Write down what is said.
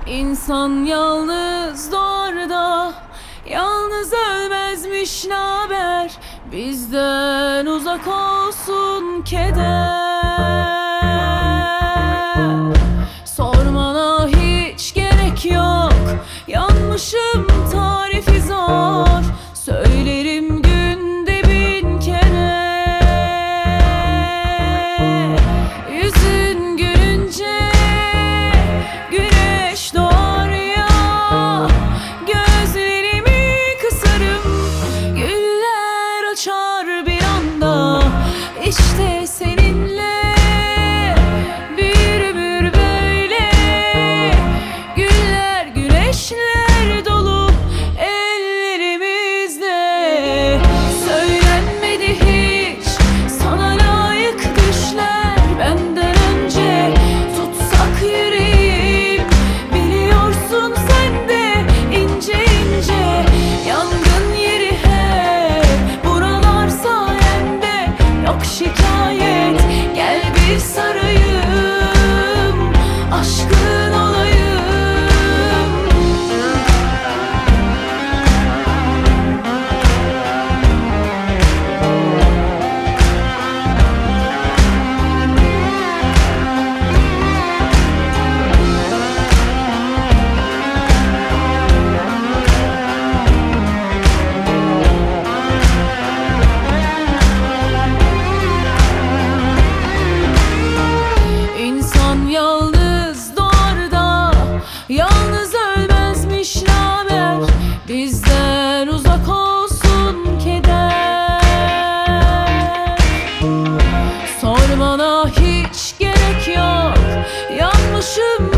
İnsan yalnız doğar da yalnız ölmezmiş, naber? Bizden uzak olsun keder. Sormana hiç gerek yok, yanmışım tarifi zor. Söylerim günde 1000 kere. Yüzün gülünce güneş doğar ya, gözlerimi kısarım, güller açar bir anda. İşte seninle bir ömür böyle, güller güneşler dolu ellerimizde. Söylenmedi hiç sana layık düşler benden önce. Tutsak yüreğim, biliyorsun sen de ince ince. Yangın yeri hep buralar sayende, yok şikayet. Gel bir sarayım, aşkın olayım. İnsan yalnız doğar da yalnız ölmezmiş, naber? Bizden uzak olsun keder. Sormana hiç gerek yok, yanmışım